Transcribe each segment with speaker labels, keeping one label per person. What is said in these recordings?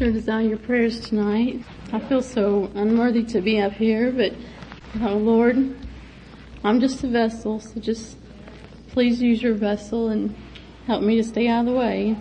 Speaker 1: sure desire your prayers tonight. I feel so unworthy to be up here, but, oh Lord, I'm just a vessel, so just please use your vessel and help me to stay out of the way.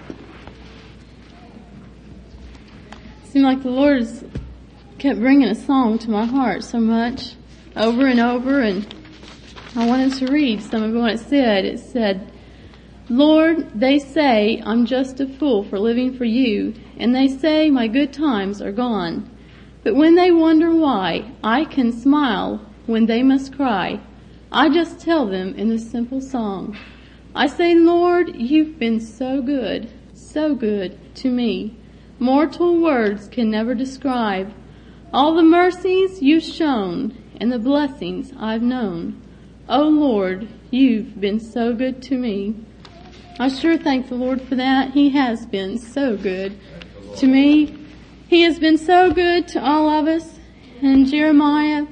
Speaker 1: It seemed like the Lord has kept bringing a song to my heart so much, over and over, and I wanted to read some of what it said. It said, Lord, they say I'm just a fool for living for you, and they say my good times are gone. But when they wonder why I can smile when they must cry, I just tell them in this simple song. I say, Lord, you've been so good to me. Mortal words can never describe all the mercies you've shown and the blessings I've known. Oh Lord, you've been so good to me. I sure thank the Lord for that. He has been so good to me. He has been so good to all of us. In Jeremiah,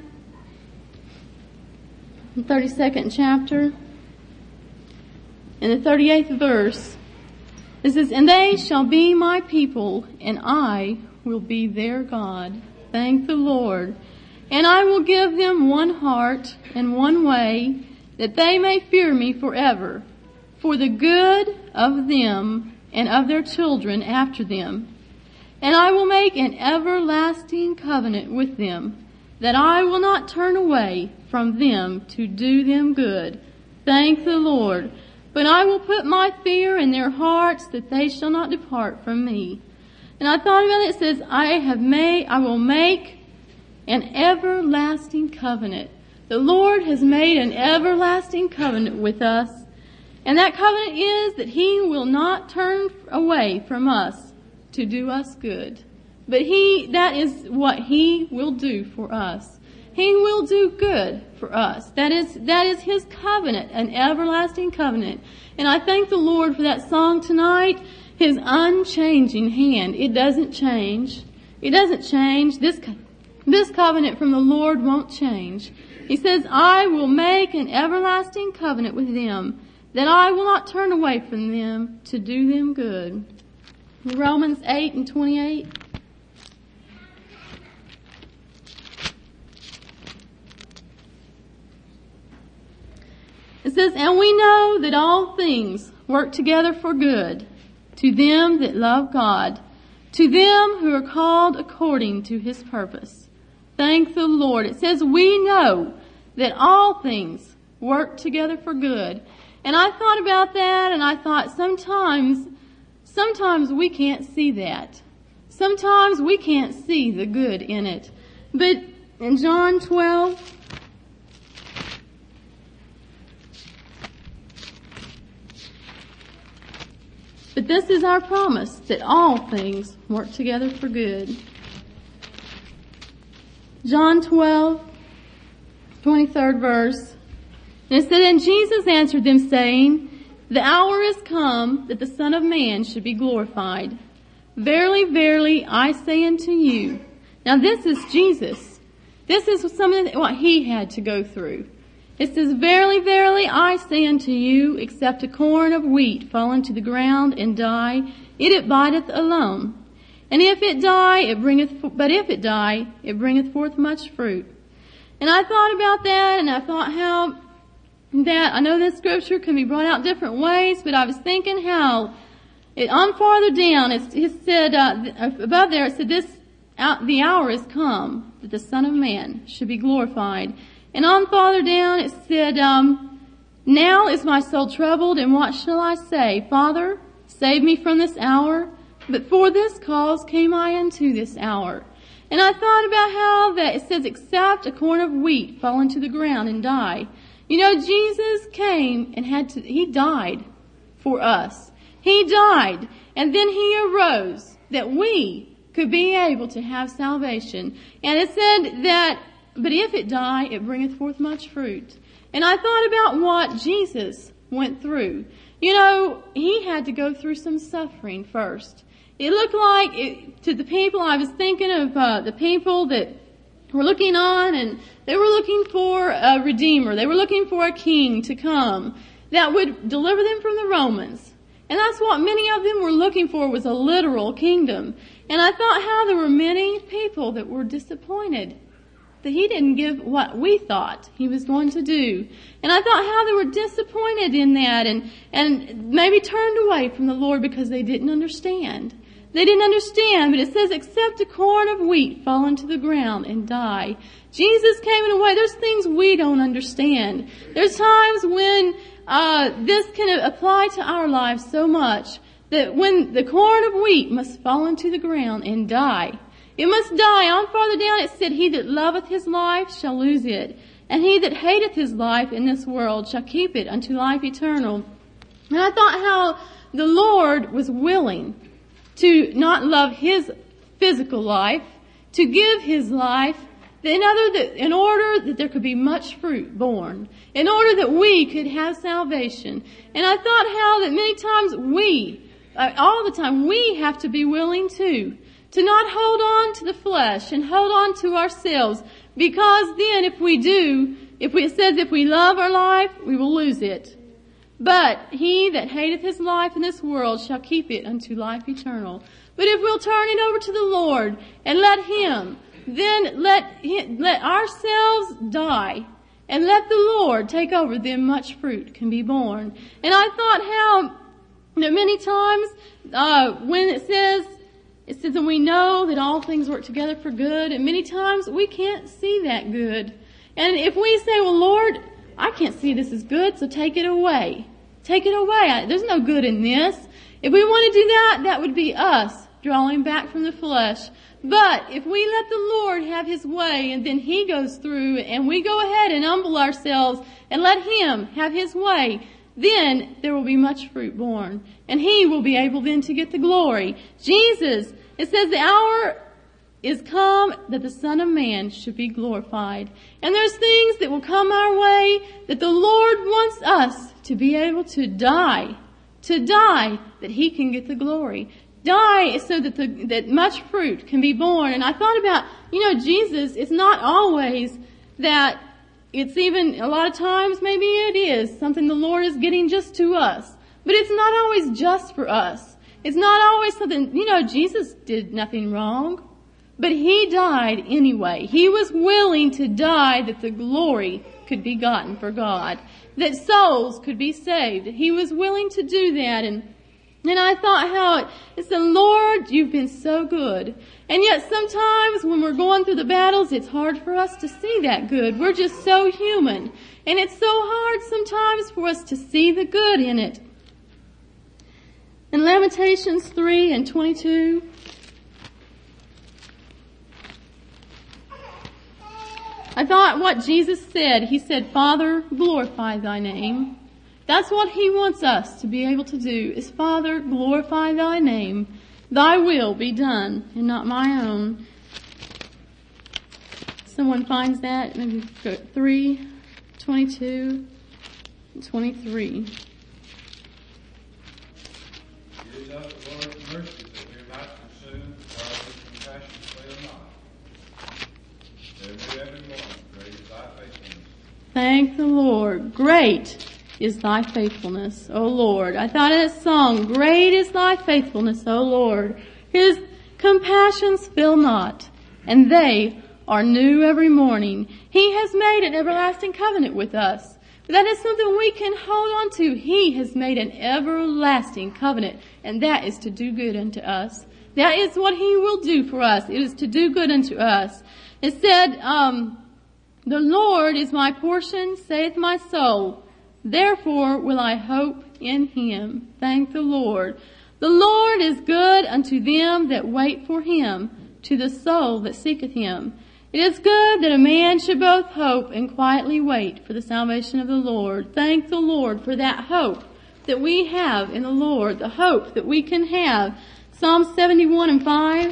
Speaker 1: the 32nd chapter, in the 38th verse, it says, And they shall be my people, and I will be their God. Thank the Lord. And I will give them one heart and one way, that they may fear me forever, for the good of them and of their children after them. And I will make an everlasting covenant with them, that I will not turn away from them to do them good. Thank the Lord. But I will put my fear in their hearts, that they shall not depart from me. And I thought about it. It says, I will make an everlasting covenant. The Lord has made an everlasting covenant with us. And that covenant is that He will not turn away from us to do us good. But that is what He will do for us. He will do good for us. That is His covenant, an everlasting covenant. And I thank the Lord for that song tonight. His unchanging hand. It doesn't change. It doesn't change. This covenant from the Lord won't change. He says, I will make an everlasting covenant with them, that I will not turn away from them to do them good. Romans 8:28. It says, And we know that all things work together for good, to them that love God, to them who are called according to His purpose. Thank the Lord. It says, we know that all things work together for good. And I thought about that, and I thought sometimes we can't see that. Sometimes we can't see the good in it. But in John 12, but this is our promise, that all things work together for good. John 12, 23rd verse. And it said, And Jesus answered them, saying, The hour is come that the Son of Man should be glorified. Verily, verily, I say unto you. Now this is Jesus. This is what He had to go through. It says, Verily, verily, I say unto you, except a corn of wheat fall into the ground and die, it abideth alone. And if it die, it bringeth forth much fruit. And I thought about that, and I thought how that I know this scripture can be brought out different ways, but I was thinking how on farther down it said above there it said the hour is come that the Son of Man should be glorified, and on farther down it said now is my soul troubled, and what shall I say? Father, save me from this hour. But for this cause came I unto this hour. And I thought about how that it says except a corn of wheat fall into the ground and die. You know, Jesus came and He died for us. He died, and then He arose that we could be able to have salvation. And it said that, but if it die, it bringeth forth much fruit. And I thought about what Jesus went through. You know, He had to go through some suffering first. It looked like, to the people, I was thinking of the people that were looking on, and they were looking for a Redeemer. They were looking for a King to come that would deliver them from the Romans. And that's what many of them were looking for, was a literal kingdom. And I thought how there were many people that were disappointed that he didn't give what we thought he was going to do. And I thought how they were disappointed in that and maybe turned away from the Lord because they didn't understand. They didn't understand, but it says, except a corn of wheat fall into the ground and die. Jesus came in a way, there's things we don't understand. There's times when this can apply to our lives so much that when the corn of wheat must fall into the ground and die, it must die. On farther down it said, he that loveth his life shall lose it, and he that hateth his life in this world shall keep it unto life eternal. And I thought how the Lord was willing to not love his physical life, to give his life in order that there could be much fruit born, in order that we could have salvation. And I thought how that many times all the time, we have to be willing to not hold on to the flesh and hold on to ourselves, because then if it says if we love our life, we will lose it. But he that hateth his life in this world shall keep it unto life eternal. But if we'll turn it over to the Lord and let him, then let ourselves die and let the Lord take over, then much fruit can be born. And I thought how that many times when it says, and we know that all things work together for good, and many times we can't see that good. And if we say, well, Lord, I can't see this is good, so take it away. Take it away. There's no good in this. If we want to do that, that would be us drawing back from the flesh. But if we let the Lord have his way, and then he goes through, and we go ahead and humble ourselves and let him have his way, then there will be much fruit born. And he will be able then to get the glory. Jesus, it says the hour is come that the Son of Man should be glorified. And there's things that will come our way that the Lord wants us to be able to die that he can get the glory. Die so that much fruit can be born. And I thought about, Jesus, it's not always that it's even, a lot of times maybe it is something the Lord is getting just to us. But it's not always just for us. It's not always something, Jesus did nothing wrong. But he died anyway. He was willing to die that the glory could be gotten for God, that souls could be saved. He was willing to do that. And I thought how it's the Lord, you've been so good. And yet sometimes when we're going through the battles, it's hard for us to see that good. We're just so human. And it's so hard sometimes for us to see the good in it. In Lamentations 3:22, I thought what Jesus said. He said, Father, glorify thy name. That's what he wants us to be able to do, is Father, glorify thy name. Thy will be done and not my own. Someone finds that, maybe 3:22 and 23.
Speaker 2: It is of the Lord's mercy that we are not consumed, because his compassions fail not. They are new every morning. Great is thy faithfulness.
Speaker 1: Thank the Lord. Great is thy faithfulness, O Lord. I thought of that song, great is thy faithfulness, O Lord. His compassions fail not, and they are new every morning. He has made an everlasting covenant with us. That is something we can hold on to. He has made an everlasting covenant, and that is to do good unto us. That is what he will do for us. It is to do good unto us. It said, the Lord is my portion, saith my soul. Therefore will I hope in him. Thank the Lord. The Lord is good unto them that wait for him, to the soul that seeketh him. It is good that a man should both hope and quietly wait for the salvation of the Lord. Thank the Lord for that hope that we have in the Lord, the hope that we can have. Psalm 71:5.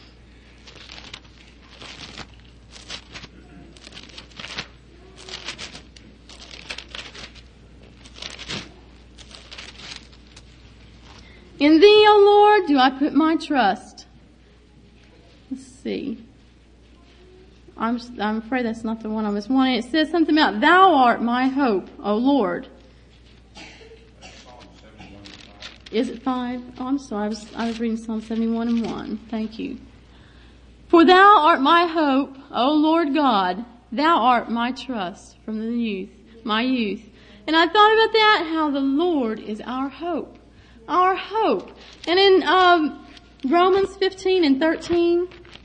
Speaker 1: In thee, O Lord, do I put my trust. Let's see. I'm afraid that's not the one I was wanting. It says something about, thou art my hope, O Lord. Is it 5? Oh, I'm sorry. I was reading Psalm 71:1. Thank you. For thou art my hope, O Lord God. Thou art my trust from my youth. And I thought about that, how the Lord is our hope. Our hope. And in Romans 15:13,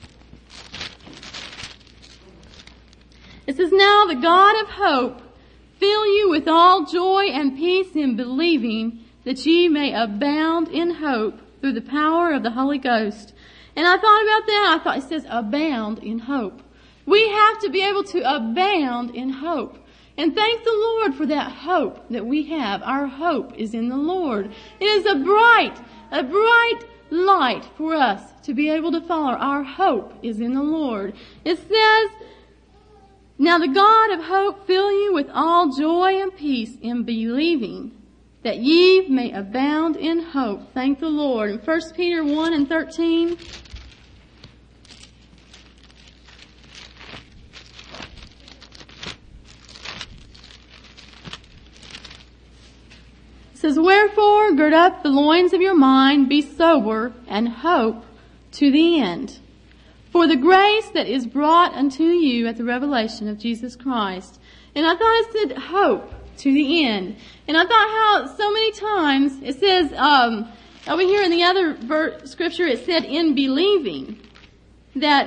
Speaker 1: it says, Now the God of hope fill you with all joy and peace in believing, that ye may abound in hope through the power of the Holy Ghost. And I thought about that. I thought it says abound in hope. We have to be able to abound in hope. And thank the Lord for that hope that we have. Our hope is in the Lord. It is a bright light for us to be able to follow. Our hope is in the Lord. It says, Now the God of hope fill you with all joy and peace in believing, that ye may abound in hope. Thank the Lord. In 1 Peter 1:13, it says, Wherefore gird up the loins of your mind, be sober, and hope to the end. For the grace that is brought unto you at the revelation of Jesus Christ. And I thought it said hope to the end. And I thought how so many times it says, over here in the other scripture it said in believing that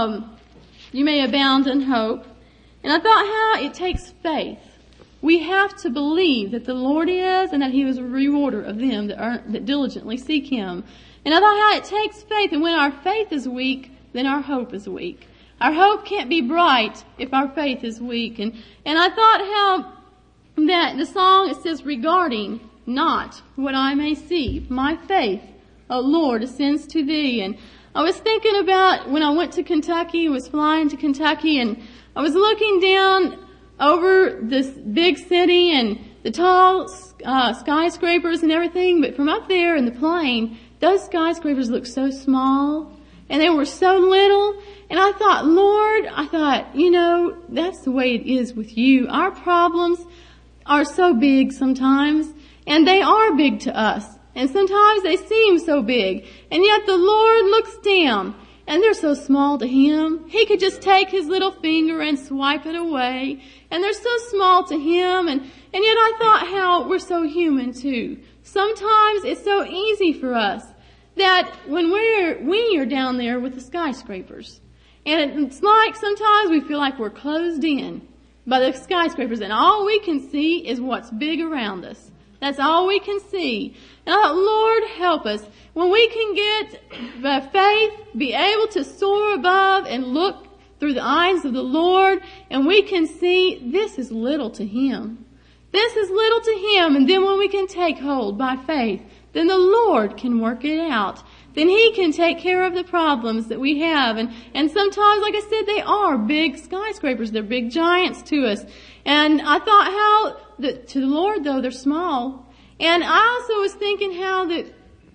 Speaker 1: you may abound in hope. And I thought how it takes faith. We have to believe that the Lord is and that He is a rewarder of them that diligently seek Him. And I thought how it takes faith, and when our faith is weak, then our hope is weak. Our hope can't be bright if our faith is weak. And I thought how that the song, it says, regarding not what I may see, my faith, O Lord, ascends to Thee. And I was thinking about when I went to Kentucky, was flying to Kentucky, and I was looking down over this big city and the tall skyscrapers and everything, but from up there in the plane, those skyscrapers looked so small, and they were so little. And I thought, Lord, that's the way it is with You. Our problems are so big sometimes, and they are big to us. And sometimes they seem so big. And yet the Lord looks down, and they're so small to Him. He could just take His little finger and swipe it away. And they're so small to Him. And yet I thought how we're so human too. Sometimes it's so easy for us that when we are down there with the skyscrapers. And it's like sometimes we feel like we're closed in by the skyscrapers, and all we can see is what's big around us. That's all we can see. And I thought, Lord, help us. When we can get by faith, be able to soar above and look through the eyes of the Lord, and we can see this is little to Him. This is little to Him. And then when we can take hold by faith, then the Lord can work it out. Then He can take care of the problems that we have. And sometimes, like I said, they are big skyscrapers. They're big giants to us. And I thought how to the Lord, though, they're small. And I also was thinking how that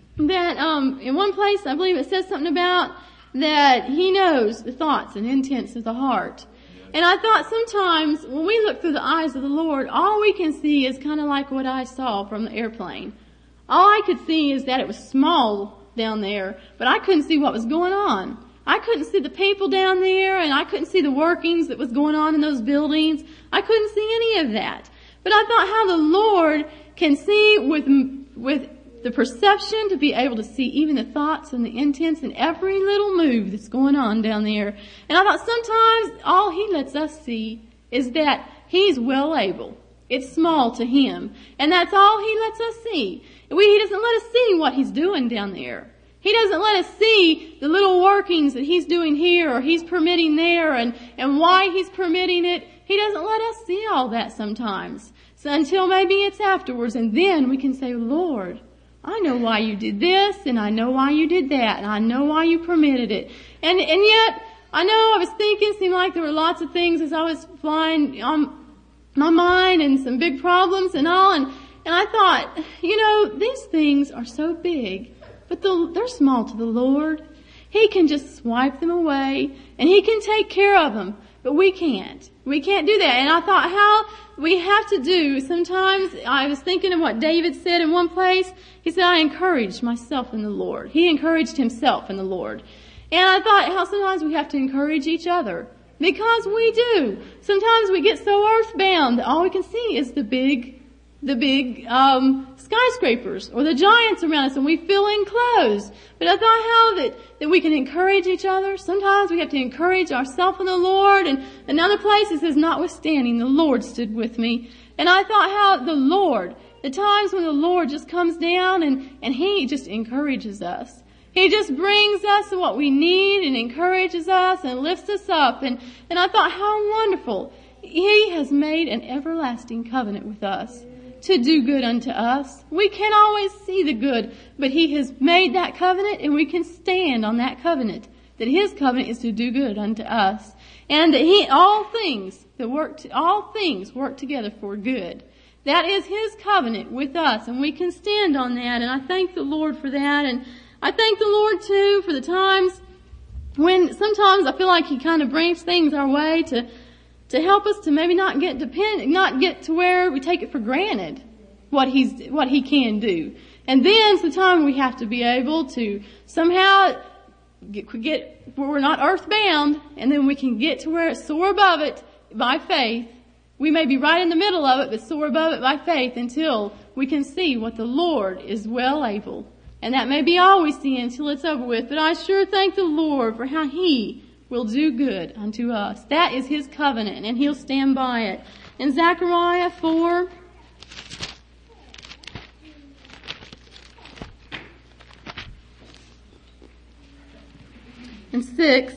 Speaker 1: in one place, I believe it says something about that He knows the thoughts and intents of the heart. And I thought sometimes when we look through the eyes of the Lord, all we can see is kind of like what I saw from the airplane. All I could see is that it was small down there, but I couldn't see what was going on. I couldn't see the people down there, and I couldn't see the workings that was going on in those buildings. I couldn't see any of that. But I thought how the Lord can see with the perception to be able to see even the thoughts and the intents and every little move that's going on down there. And I thought sometimes all He lets us see is that He's well able. It's small to Him. And that's all He lets us see. He doesn't let us see what He's doing down there. He doesn't let us see the little workings that He's doing here or He's permitting there and why He's permitting it. He doesn't let us see all that sometimes. So until maybe it's afterwards, and then we can say, Lord, I know why You did this, and I know why You did that, and I know why You permitted it. And yet, I know I was thinking, it seemed like there were lots of things as I was flying on my mind and some big problems and all, and I thought, these things are so big, but they're small to the Lord. He can just swipe them away, and He can take care of them, but we can't. We can't do that. And I thought how we have to do, sometimes I was thinking of what David said in one place. He said, I encouraged myself in the Lord. He encouraged himself in the Lord. And I thought how sometimes we have to encourage each other. Because we do. Sometimes we get so earthbound that all we can see is the big skyscrapers or the giants around us, and we feel enclosed. But I thought how that we can encourage each other. Sometimes we have to encourage ourselves in the Lord. And another place it says, notwithstanding, the Lord stood with me. And I thought how the times when the Lord just comes down and He just encourages us. He just brings us what we need and encourages us and lifts us up. And I thought how wonderful. He has made an everlasting covenant with us to do good unto us. We can't always see the good, but He has made that covenant, and we can stand on that covenant, that His covenant is to do good unto us. And that all things work together for good. That is His covenant with us, and we can stand on that. And I thank the Lord for that. And I thank the Lord too for the times when sometimes I feel like He kind of brings things our way to help us to maybe not get to where we take it for granted what He can do. And then sometimes we have to be able to somehow get where we're not earthbound, and then we can get to where it's soar above it by faith. We may be right in the middle of it, but soar above it by faith until we can see what the Lord is well able. And that may be all we see until it's over with, but I sure thank the Lord for how He will do good unto us. That is His covenant, and He'll stand by it. In Zechariah 4, and 6,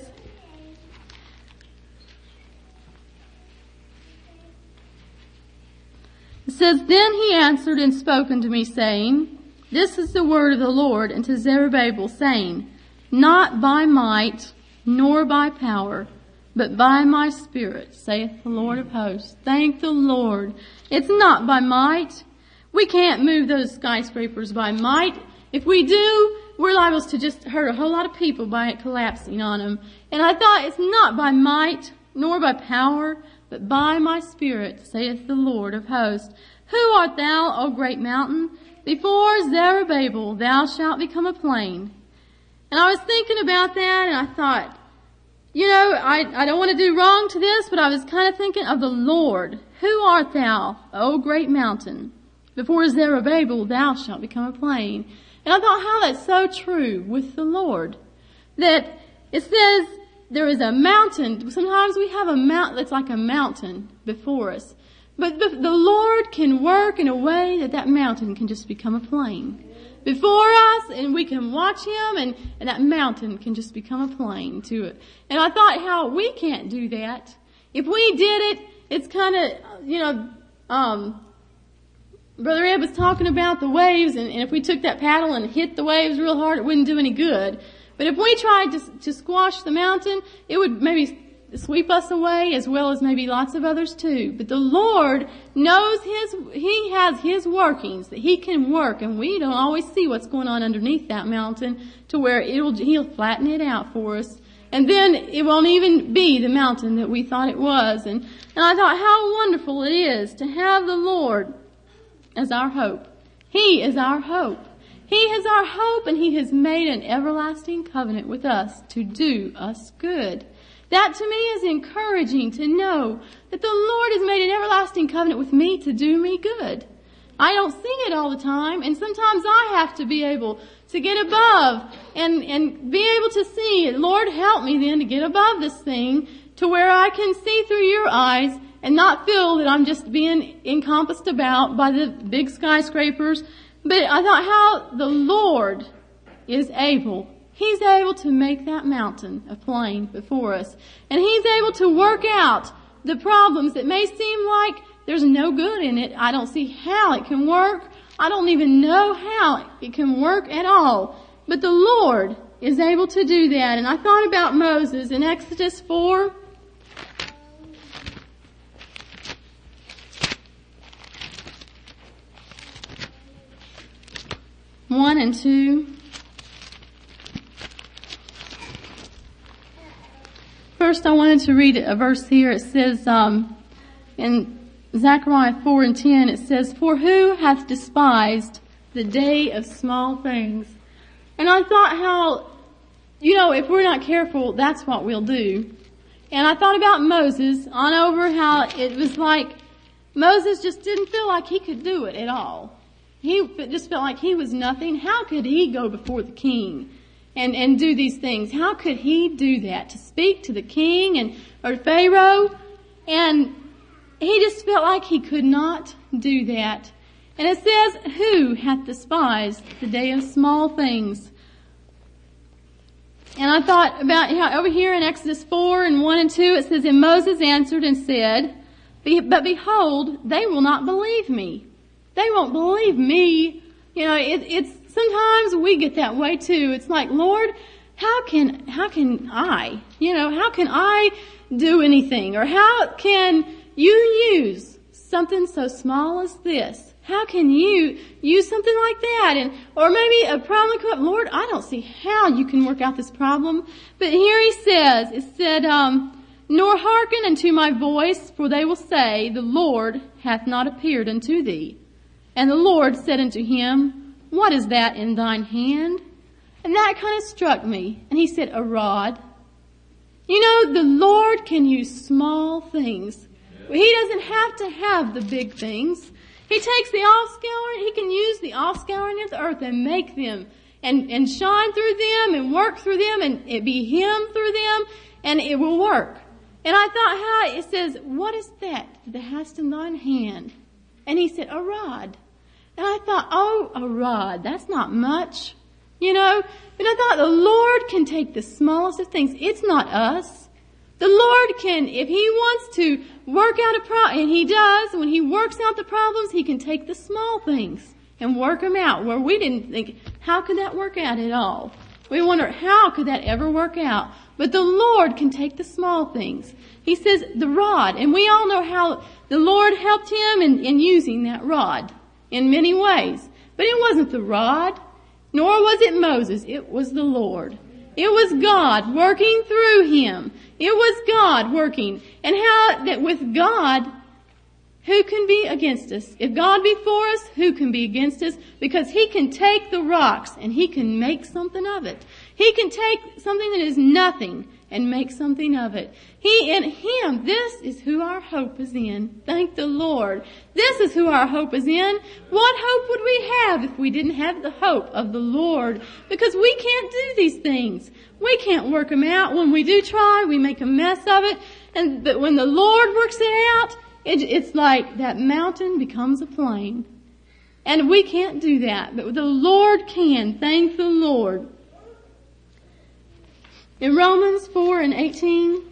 Speaker 1: it says, Then he answered and spoke unto me, saying, This is the word of the Lord unto Zerubbabel, saying, Not by might, nor by power, but by my Spirit, saith the Lord of hosts. Thank the Lord. It's not by might. We can't move those skyscrapers by might. If we do, we're liable to just hurt a whole lot of people by it collapsing on them. And I thought, it's not by might, nor by power, but by my Spirit, saith the Lord of hosts. Who art thou, O great mountain? Before Zerubbabel thou shalt become a plain. And I was thinking about that, and I thought, I don't want to do wrong to this, but I was kind of thinking of the Lord. Who art thou, O great mountain? Before Zerubbabel thou shalt become a plain. And I thought how that's so true with the Lord. That it says there is a mountain. Sometimes we have a mountain that's like a mountain before us. But the Lord can work in a way that mountain can just become a plain before us, and we can watch Him, and that mountain can just become a plain to it. And I thought how we can't do that. If we did it, it's kind of, Brother Ed was talking about the waves, and if we took that paddle and hit the waves real hard, it wouldn't do any good. But if we tried to squash the mountain, it would maybe sweep us away, as well as maybe lots of others too. But the Lord knows He has His workings, that He can work, and we don't always see what's going on underneath that mountain to where He'll flatten it out for us. And then it won't even be the mountain that we thought it was. And I thought how wonderful it is to have the Lord as our hope. He is our hope. He is our hope, and He has made an everlasting covenant with us to do us good. That to me is encouraging to know that the Lord has made an everlasting covenant with me to do me good. I don't see it all the time, and sometimes I have to be able to get above and be able to see it. Lord, help me then to get above this thing to where I can see through Your eyes and not feel that I'm just being encompassed about by the big skyscrapers. But I thought how the Lord is able. He's able to make that mountain a plain before us. And He's able to work out the problems that may seem like there's no good in it. I don't see how it can work. I don't even know how it can work at all. But the Lord is able to do that. And I thought about Moses in Exodus 4. One and 2. First, I wanted to read a verse here. It says, in Zechariah 4:10, it says, "For who hath despised the day of small things?" And I thought how, if we're not careful, that's what we'll do. And I thought about Moses on over how it was like Moses just didn't feel like he could do it at all. He just felt like he was nothing. How could he go before the king and do these things? How could he do that? To speak to the king or Pharaoh? And he just felt like he could not do that. And it says, "Who hath despised the day of small things?" And I thought about how over here in Exodus 4:1-2, it says, "And Moses answered and said, But behold, they will not believe me." They won't believe me. It's sometimes we get that way too. It's like, Lord, how can I? How can I do anything? Or how can you use something so small as this? How can you use something like that? Or maybe a problem come up. Lord, I don't see how you can work out this problem. But here it said, "Nor hearken unto my voice, for they will say, The Lord hath not appeared unto thee. And the Lord said unto him, What is that in thine hand?" And that kind of struck me. And he said, "A rod." The Lord can use small things. He doesn't have to have the big things. He takes the offscouring, he can use the offscouring of the earth and make them and shine through them and work through them and it be him through them and it will work. And I thought how it says, "What is that hast in thine hand?" And he said, "A rod." And I thought, oh, a rod, that's not much, But I thought the Lord can take the smallest of things. It's not us. The Lord can, if he wants to work out a problem, and he does, when he works out the problems, he can take the small things and work them out where we didn't think, how could that work out at all? We wonder, how could that ever work out? But the Lord can take the small things. He says the rod, and we all know how the Lord helped him in using that rod in many ways. But it wasn't the rod, nor was it Moses. It was the Lord. It was God working through him. It was God working. And how that with God, who can be against us? If God be for us, who can be against us? Because he can take the rocks and he can make something of it. He can take something that is nothing and make something of it. In him, this is who our hope is in. Thank the Lord. This is who our hope is in. What hope would we have if we didn't have the hope of the Lord? Because we can't do these things. We can't work them out. When we do try, we make a mess of it. But when the Lord works it out, it's like that mountain becomes a plain. And we can't do that. But the Lord can. Thank the Lord. In Romans 4:18,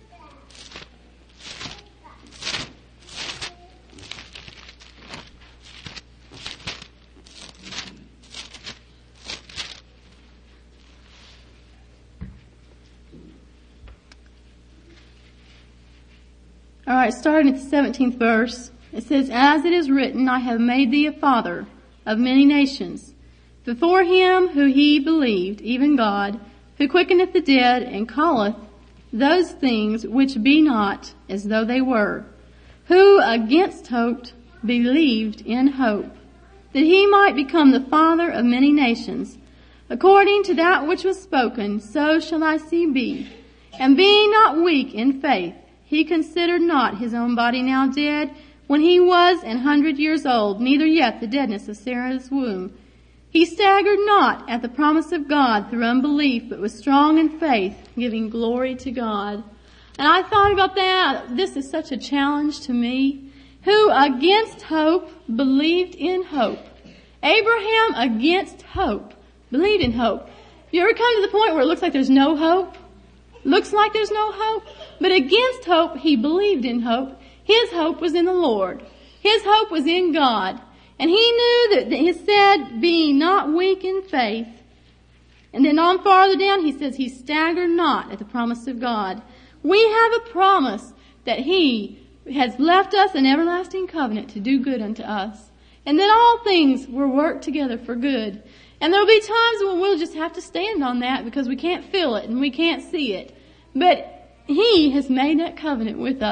Speaker 1: starting at the 17th verse, it says, "As it is written, I have made thee a father of many nations, before him who he believed, even God, who quickeneth the dead and calleth those things which be not as though they were, who against hope believed in hope, that he might become the father of many nations. According to that which was spoken, so shall thy seed be. And being not weak in faith, he considered not his own body now dead, when he was 100 years old, neither yet the deadness of Sarah's womb. He staggered not at the promise of God through unbelief, but was strong in faith, giving glory to God." And I thought about that. This is such a challenge to me. Who against hope believed in hope. Abraham against hope believed in hope. You ever come to the point where it looks like there's no hope? Looks like there's no hope? But against hope, he believed in hope. His hope was in the Lord. His hope was in God. And he knew that he said, being not weak in faith. And then on farther down, he says, he staggered not at the promise of God. We have a promise that he has left us an everlasting covenant to do good unto us. And that all things will work together for good. And there'll be times when we'll just have to stand on that because we can't feel it and we can't see it. But he has made that covenant with us.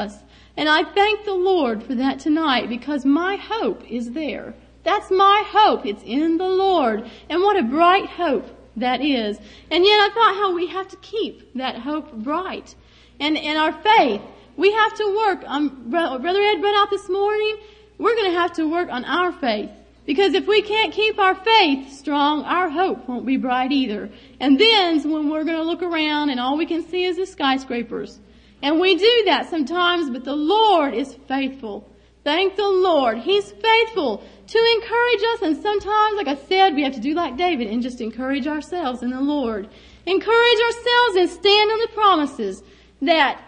Speaker 1: And I thank the Lord for that tonight because my hope is there. That's my hope. It's in the Lord. And what a bright hope that is. And yet I thought how we have to keep that hope bright. And our faith, we have to work. Brother Ed read out this morning, we're going to have to work on our faith. Because if we can't keep our faith strong, our hope won't be bright either. And then's when we're going to look around and all we can see is the skyscrapers. And we do that sometimes, but the Lord is faithful. Thank the Lord. He's faithful to encourage us. And sometimes, like I said, we have to do like David and just encourage ourselves in the Lord. Encourage ourselves and stand on the promises that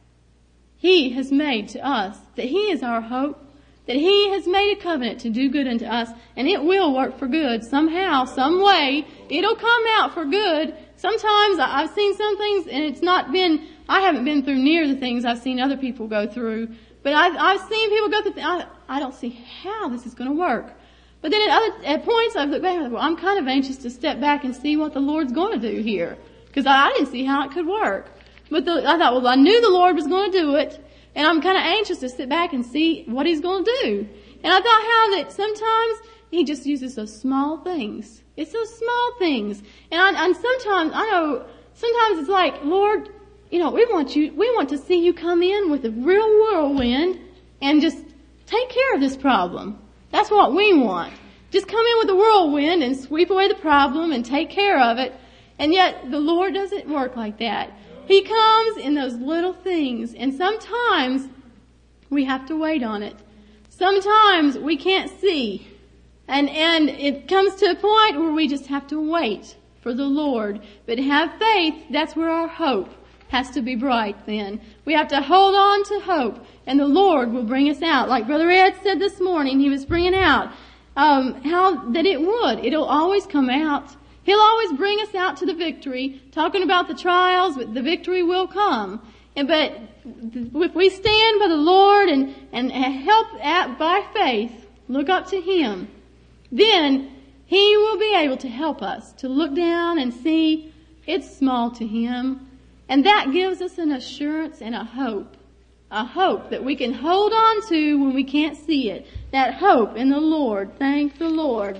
Speaker 1: He has made to us. That He is our hope. That He has made a covenant to do good unto us. And it will work for good. Somehow, some way, it'll come out for good. Sometimes I've seen some things and I haven't been through near the things I've seen other people go through. But I've seen people go through I don't see how this is going to work. But then at points I've looked back and well, I'm kind of anxious to step back and see what the Lord's going to do here. Because I didn't see how it could work. But I thought, well, I knew the Lord was going to do it. And I'm kind of anxious to sit back and see what He's going to do. And I thought how that sometimes He just uses those small things. It's those small things. And sometimes, I know, sometimes it's like, Lord, we want to see You come in with a real whirlwind and just take care of this problem. That's what we want. Just come in with a whirlwind and sweep away the problem and take care of it. And yet the Lord doesn't work like that. He comes in those little things, and sometimes we have to wait on it. Sometimes we can't see, and it comes to a point where we just have to wait for the Lord. But have faith, that's where our hope has to be bright then. We have to hold on to hope, and the Lord will bring us out. Like Brother Ed said this morning, he was bringing out how that it'll always come out. He'll always bring us out to the victory, talking about the trials, but the victory will come. But if we stand by the Lord and help by faith, look up to Him, then He will be able to help us to look down and see it's small to Him. And that gives us an assurance and a hope that we can hold on to when we can't see it. That hope in the Lord. Thank the Lord.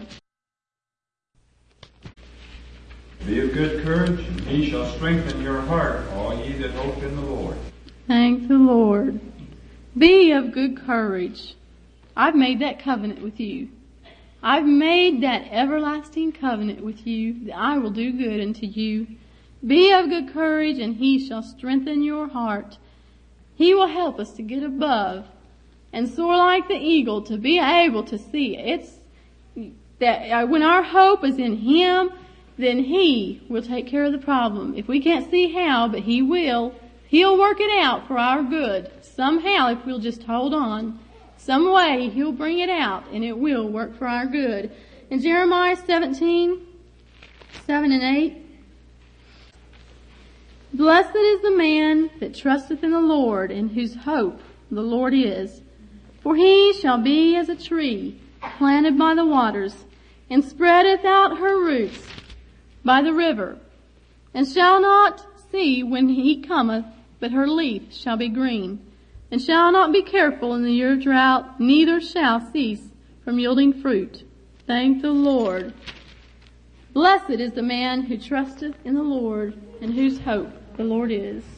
Speaker 2: Be of good courage, and He shall strengthen your heart, all ye that hope in the Lord.
Speaker 1: Thank the Lord. Be of good courage. I've made that covenant with you. I've made that everlasting covenant with you that I will do good unto you. Be of good courage, and He shall strengthen your heart. He will help us to get above and soar like the eagle, to be able to see. It's that when our hope is in Him, then He will take care of the problem. If we can't see how, but He will, He'll work it out for our good. Somehow, if we'll just hold on, some way He'll bring it out, and it will work for our good. In Jeremiah 17, 7 and 8, Blessed is the man that trusteth in the Lord, in whose hope the Lord is. For he shall be as a tree planted by the waters, and spreadeth out her roots by the river, and shall not see when he cometh, but her leaf shall be green, and shall not be careful in the year of drought, neither shall cease from yielding fruit. Thank the Lord. Blessed is the man who trusteth in the Lord, and whose hope the Lord is.